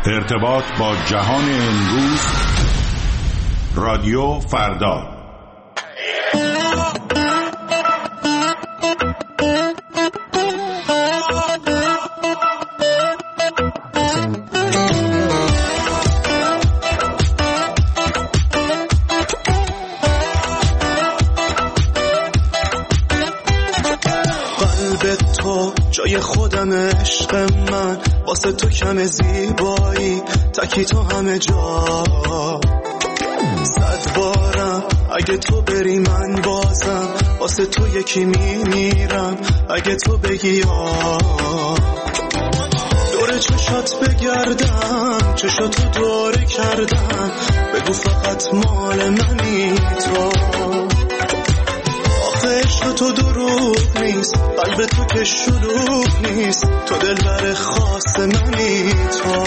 ارتباط با جهان امروز، رادیو فردا. قلب تو جای خودم، عشق من واسه تو کم زیبایی، تکی تو همه جا. 100 بارم اگه تو بری من بازم واسه تو یکی میمیرم اگه تو بگی یا. دور چشات بگردم، چشاتو دوره کردم، بگو فقط مال منی تو. عشق تو دروغ نیست، قلب تو که شلوغ نیست، تو دلبر خاص منی تو.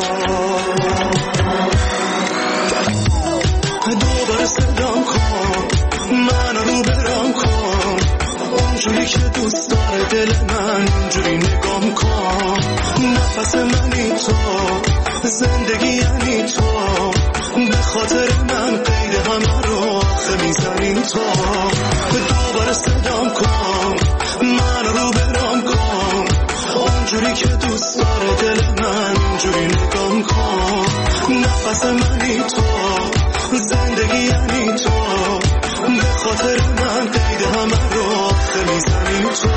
دوباره صدام کن، منو رو برام کن، اونجوری که دوست داره دل من، اونجوری نگام کن. نفس منی تو، زندگی یعنی تو، به خاطر من قید همه رو آخه میزنی تو. دوباره صدام کن، منو رو برام کن، اونجوری که دوست داره دل من، اونجوری نگام کن. نفس منی تو، زندگی یعنی تو، به خاطر من قید همه رو آخه میزنی تو.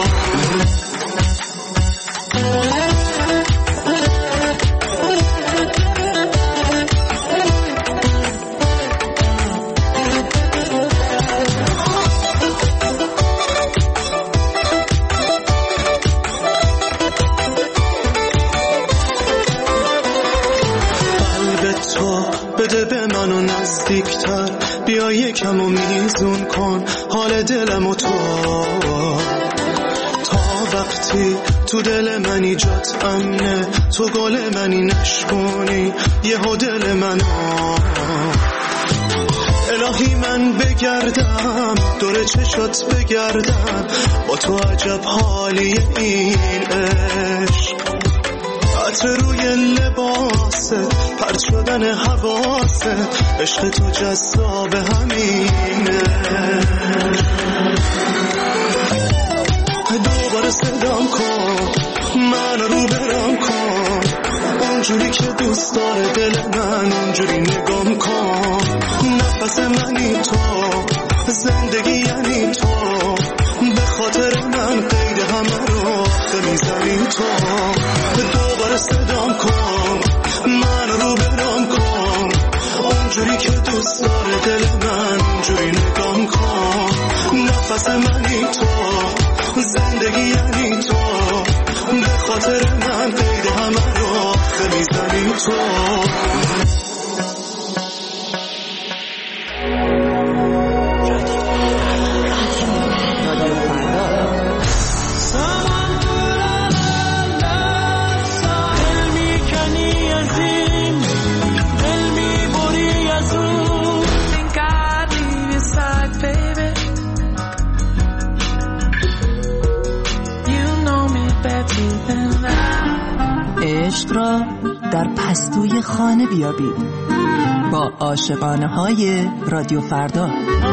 بده به منو نزدیکتر، بیا یکم و میزون کن حال دلمو تو. تا وقتی تو دل منی جات امنه، تو گل منی نشکنی یهو دل منو. الهی من بگردم دور چشات بگردم، با تو عجب حالی این عشق. عطر روی لباست، پرت شدن حواست، عشق تو جذاب همینه. دوباره صدام کن، منو رو برام کن، اونجوری که دوست داره دل من، اونجوری نگام کن. نفس منی تو، زندگی یعنی تو، به خاطر من قید همه رو آخه میزنی تو. دوباره صدام کن، منو رو برام کن، اونجوری که دوست داره دل من، اونجوری نگام کن. نفس منی تو، زندگی یعنی تو، به خاطر من قید همه رو آخه میزنی تو. عشق را در پستوی خانه بیابید با عاشقانه های رادیو فردا.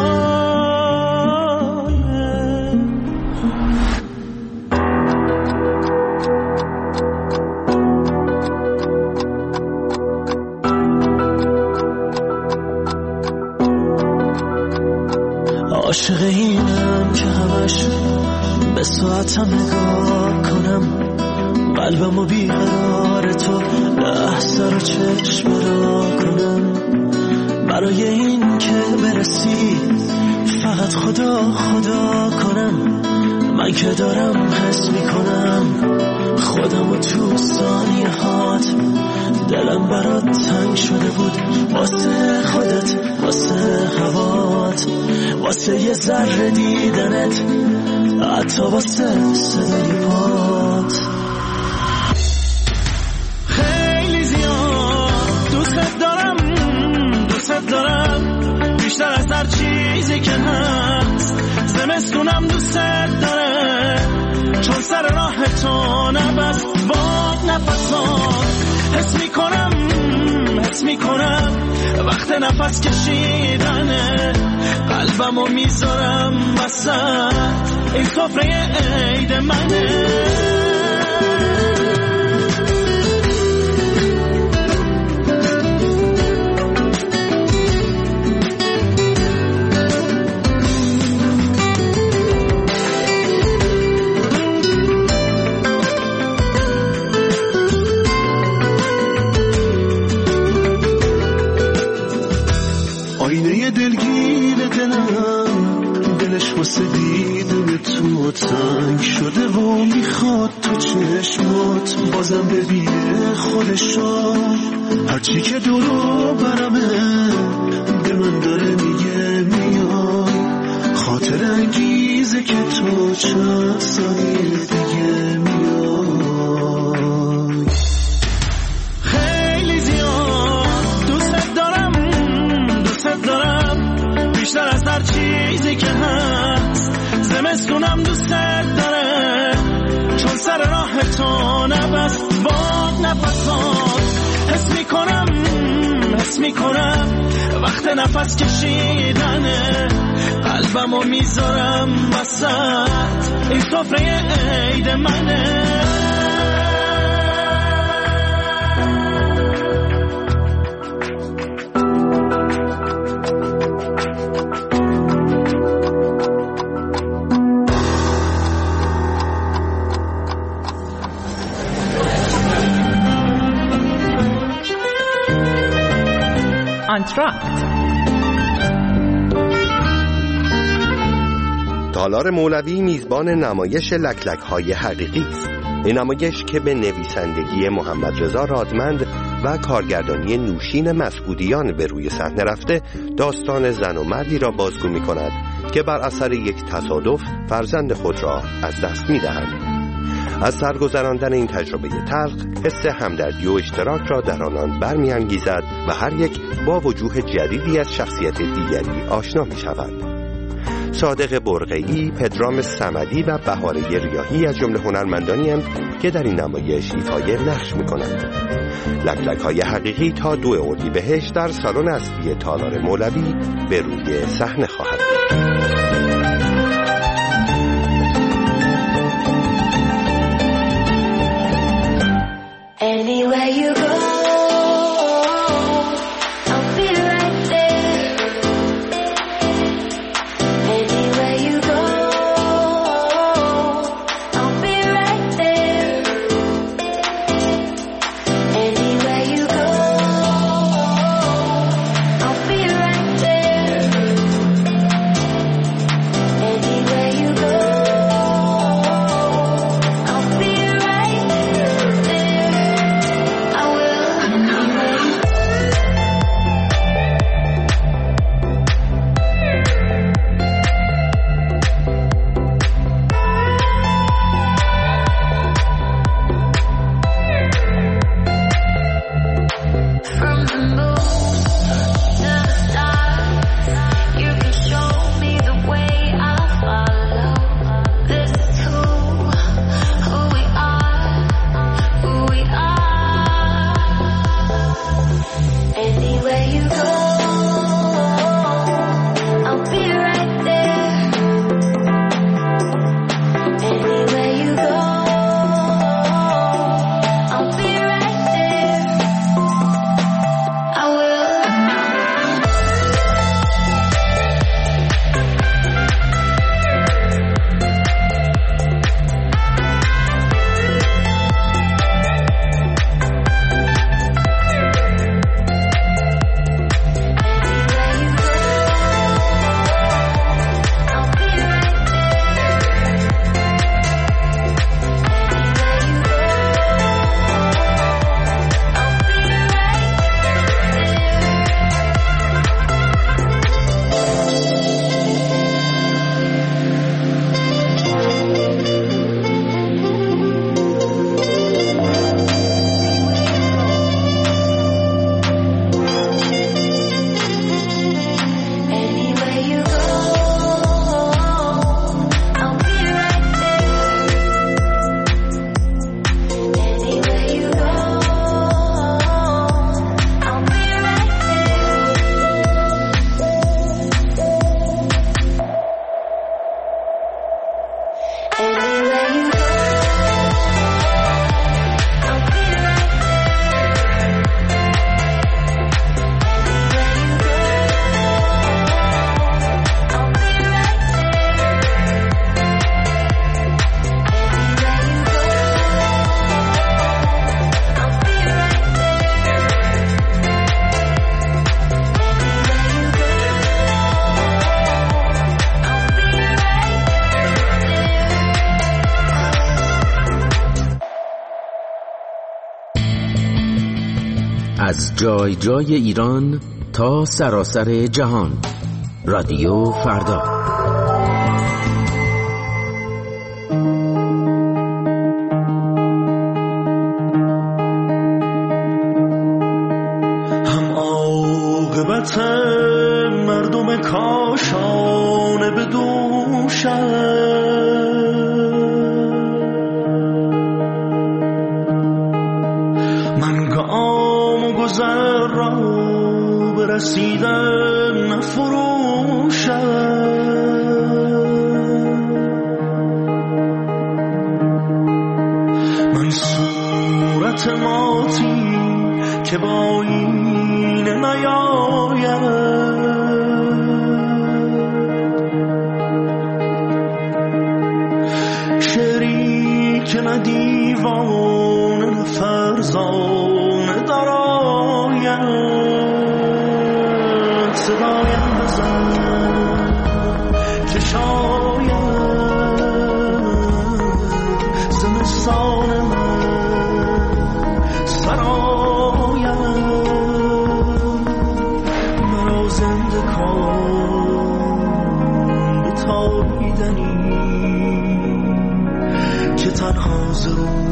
عاشق اینم که همش به ساعتم نگاه کنم، قلبمو بیقرار تو لحظه رو چشم را کنم. برای این که برسی فقط خدا خدا کنم، من که دارم حس میکنم خودمو تو ثانیه هات. دلم برات تنگ شده بود واسه خودت، واسه هوات، واسه یه ذره دیدنت، حتی واسه صدای پات. خیلی زیاد دوست دارم بیشتر از هر چیزی که هست. زمستونم دوست داره چون سر راه تو نبست باد نفسات. حس میکنم حس میکنم وقت نفس کشیدنه، قلبمو میذارم وسط این سفره عید منه. آینه دلگیر دلم، دلش واسه دیدن تو تنگ شده و میخواد تو چشمات بازم ببینه خودشو. هرچی که دورو برمه به من داره میگه میای، خاطر انگیزه که تو چند ثانیه دیگه میای. خیلی زیاد دوست دارم بیشتر از هر چیزی که هست. زمستونم دوست داره چون سر راه تو نبست باد نفسات. حس میکنم وقت نفس کشیدنه، قلبمو میذارم وسط این سفره عید منه. تالار مولوی میزبان نمایش لکلک‌های حقیقی است. این نمایش که به نویسندگی محمد رضا رادمند و کارگردانی نوشین مسعودیان به روی صحنه رفته، داستان زن و مردی را بازگو می‌کند که بر اثر یک تصادف فرزند خود را از دست می‌دهند. از سرگذراندن این تجربه تلخ، حس همدردی و اشتراک را در آنان برمی‌انگیزد و هر یک با وجوه جدیدی از شخصیت دیگری آشنا می‌شود. صادق برقعی، پدرام صمدی و بهاره ریاحی از جمله هنرمندانی هستند که در این نمایش ایفای نقش می‌کنند. لکلک‌های حقیقی تا 2 اردیبهشت در سالن اصلی تالار مولوی به روی صحنه خواهد بود. Anywhere you go, I'll be right there. Anywhere you go, I'll be right there. Anywhere you go, I'll be right there. Anywhere you go, I'll be right there. از جای جای ایران تا سراسر جهان. رادیو فردا. هم عاقبت مردم کاشانه به دوشم، من گام و گذر را برسیدن نفروشم. من صورت ماتی که با این نیاید، شعری که نه دیوان نه فرزانه دراید، صدایم بزن که شاید زمستان من سراید، مرا زنده کن به تابیدنی که تنها ز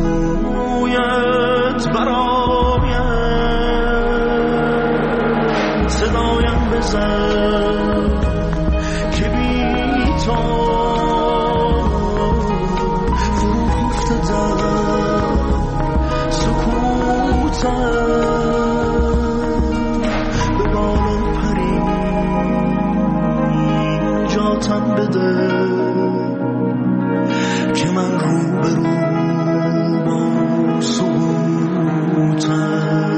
رویت براید، صدایم بزن که بی تو فرو افتادم سکوتم، به بالا پری نجاتم بده که من رو به رو با سقوطم.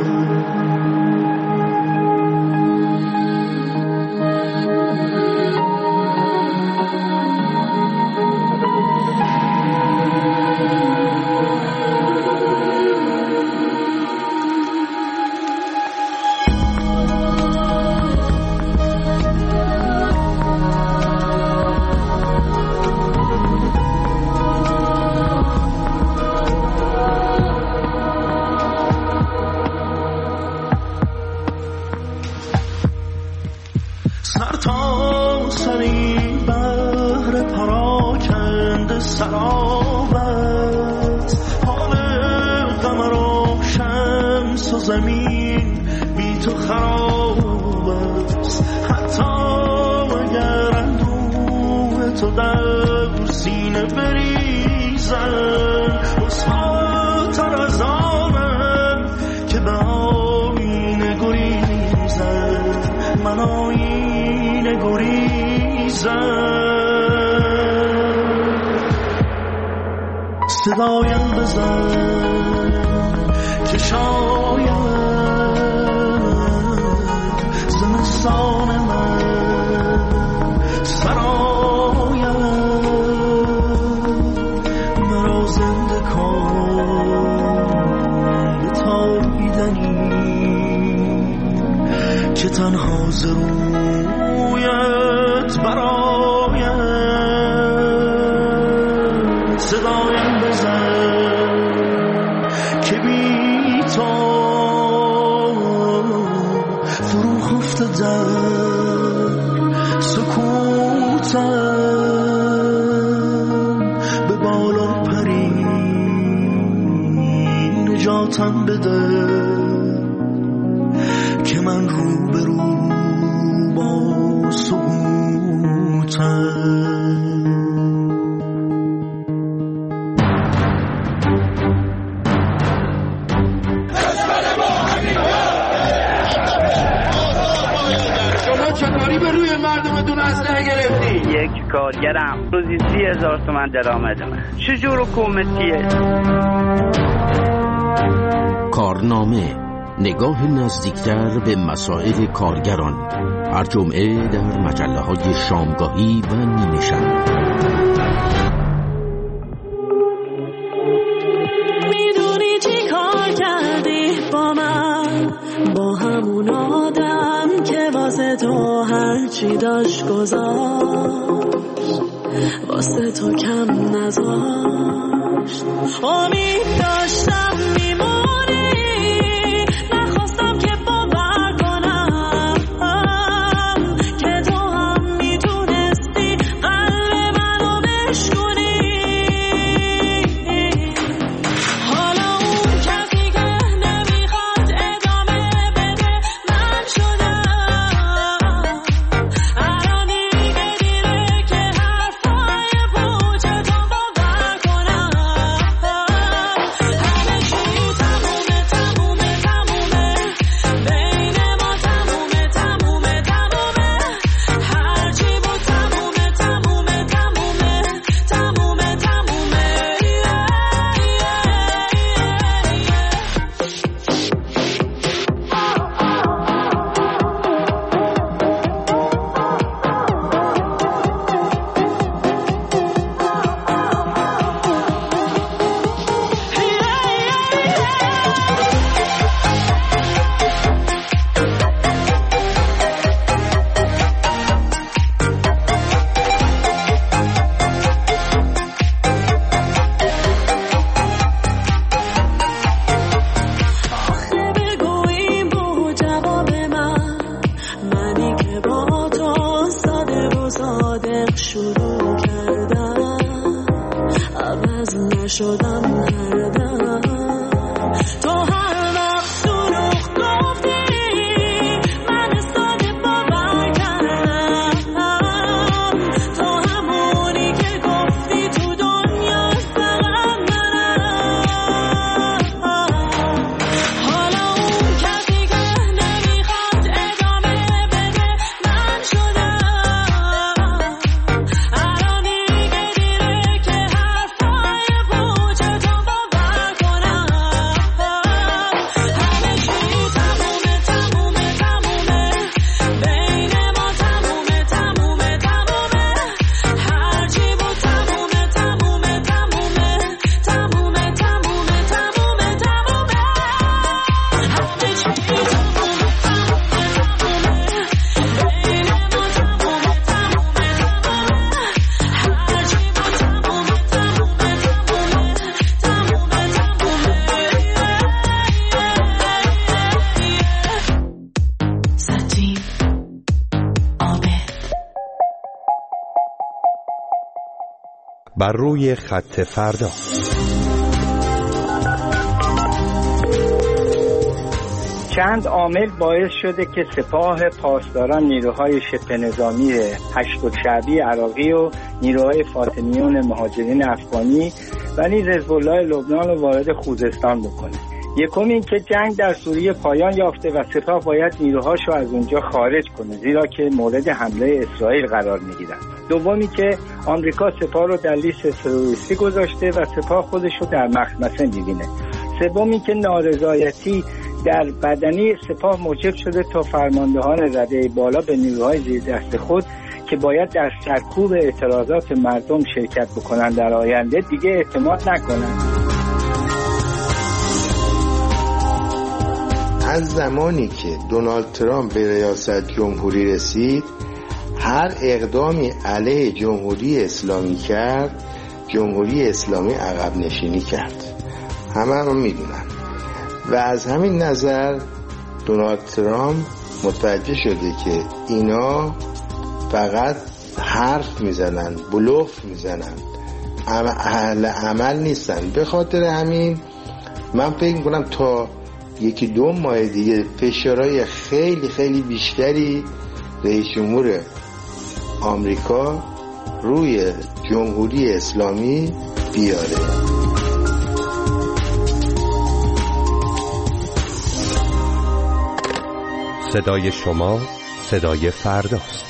سر تا سری بحر پراکنده سراب است، حال قمر و شمس و زمین بی تو خراب است. حتی اگر اندوه تو در سینه بریزن، رسواتر از آنم که به آینه گریزن، من آینه گریزم. صدایم بزن که شاید زمستان من سراید، مرا زنده کن به تابیدنی که تنها ز رویت براید، صدایم بزن که بی تو فرو افتادم سکوتم، به بالا پری نجاتم بده که من رو به رو با سقوطم. شما چطوری به روی مردمتون اسلحه گرفتی؟ یک کارگرم روزی 30,000 تومان درآمد من. چجور حکومتیه؟ کارنامه، نگاه نزدیکتر به مسائل کارگران، هر جمعه در مجله‌های شامگاهی و نیمه شب. میدونی چی کار کردی با من، با همون آدم که واسه تو هرچی داشت گذاشت، واسه تو کم نذاشت. امید داشتم میمونی، نخواستم شدم هر دم. تو هر وقت دروغ گفتی من ساده باور کردم. تو همونی که گفتی تو دنیا فقط منم. حالا اون کسی که نمیخواد ادامه بده من شدم. الان دیگه دیره که حرفای پوچتو باور کنم. همه چی تمومه تمومه تمومه، بین ما تمومه تمومه تمومه، هرچی بود تمومه تمومه تمومه تمومه تمومه تمومه تمومه، همه چی تمومه تمومه تمومه، بین ما تمومه تمومه تمومه، هرچی بود تمومه تمومه تمومه تمومه. ساتین عابد. بر روی خط فردا. چند عامل باعث شده که سپاه پاسداران نیروهای شبه نظامی هشت شعبی عراقی و نیروهای فاطمیون مهاجرین افغانی و نیز حزب الله لبنان رو وارد خوزستان بکنه. یکم این که جنگ در سوریه پایان یافته و سپاه باید نیروهاش رو از اونجا خارج کنه، زیرا که مورد حمله اسرائیل قرار میگیرن. دومی که آمریکا سپاه رو در لیست تروریستی گذاشته و سپاه خودش رو در مخمصه میبینه. سومی که نارضایتی در بدنی سپاه موجب شده تا فرماندهان رده بالا به نیروهای زیر دست خود که باید در سرکوب اعتراضات مردم شرکت بکنن در آینده دیگه اعتماد نکنن. از زمانی که دونالد ترامپ به ریاست جمهوری رسید، هر اقدامی علیه جمهوری اسلامی کرد، جمهوری اسلامی عقب نشینی کرد. همه هم میدونن و از همین نظر دونالد ترامپ متوجه شده که اینا فقط حرف میزنن، بلوف میزنن، اهل عمل نیستن. به خاطر همین من فکر میکنم تا یکی دو ماه دیگه فشارهای خیلی خیلی بیشتری رئیس جمهور آمریکا روی جمهوری اسلامی بیاره. صدای شما صدای فرداست.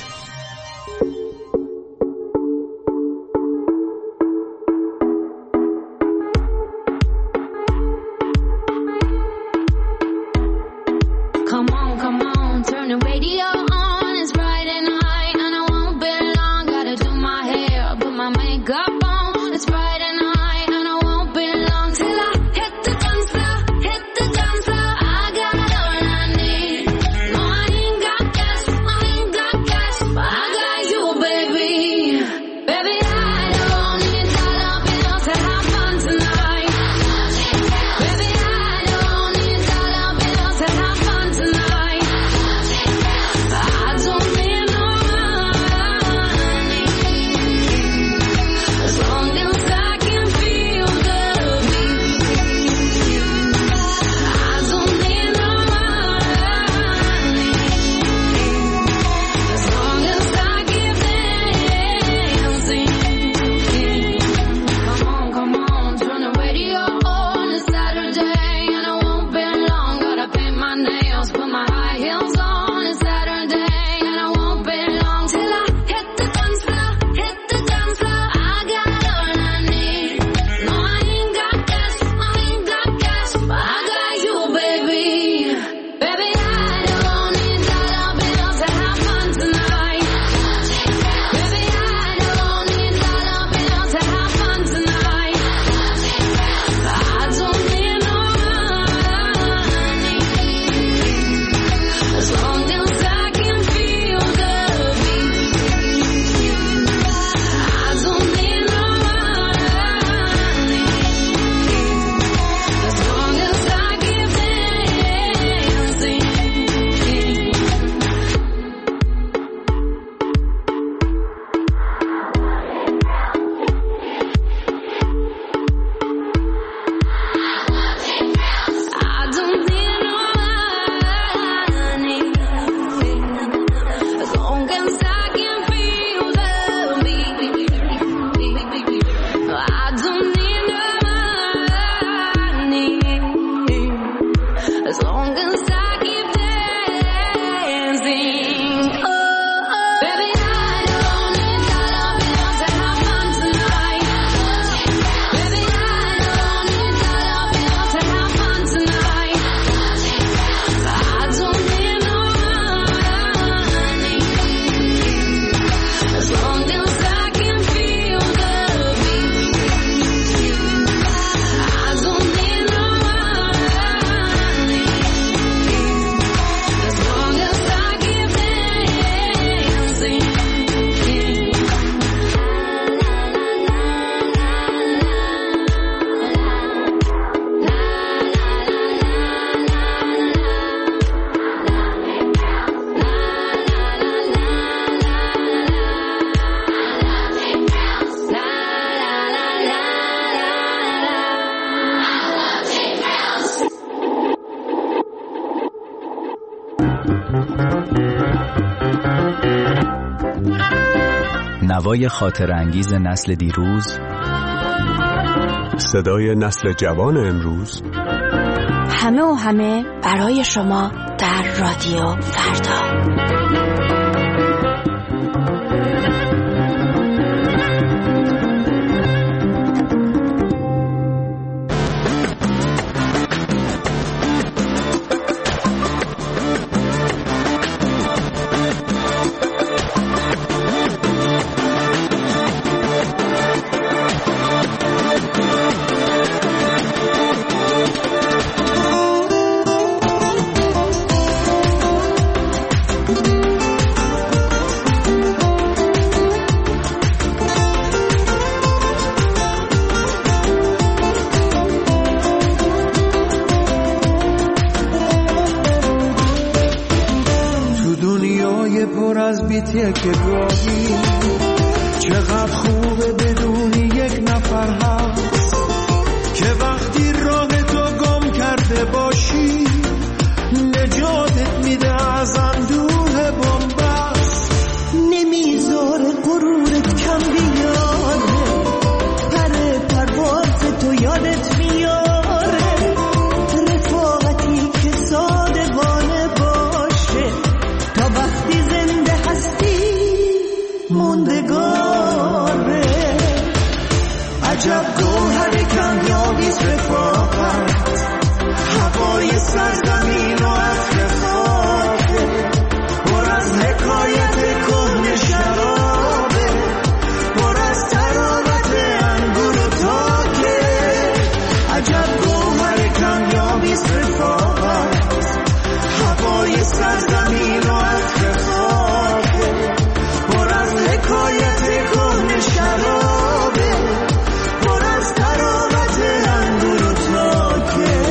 as long as I keep dancing. Oh, baby, I don't need dollar bills to have fun tonight. Baby, I don't need dollar bills to have fun tonight. I don't need no money as long as I can feel the beat. I don't need no money as long as I keep dancing. نوای خاطر انگیز نسل دیروز، صدای نسل جوان امروز، همه و همه برای شما در رادیو فردا. که گاهی چقدر خوبه بدونی یک نفر هست که وقتی راه تو گم کرده باشی نجاتت میده از اندوه بنبست، نمیذاره غرورت کم بیاره، پر پرواز تو یادت میاره، رفاقتی که صادقانه باشه تا وقتی زنده هستی موندگاره. عجب گوهر کمیابیست رفاقت، هوای سرزمین و عطر خاکه، پر از حکایت کهنه شرابه، پر از تراوت انگور و تاکه. عجب گوهر کمیابیست رفاقت، هوای سرزمین و عطر خاکه، پر از حکایت کهنه شرابه، پر از تراوت انگور و تاکه.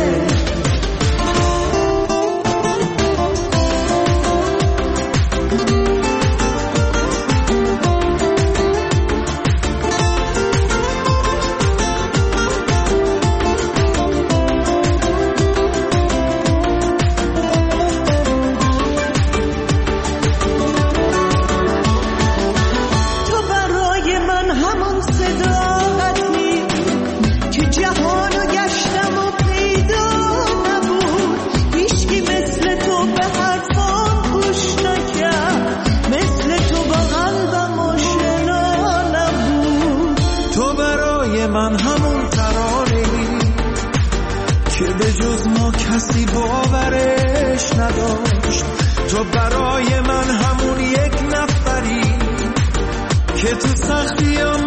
کسی باورش نداشت، تو برای من همون یک نفری که تو سختی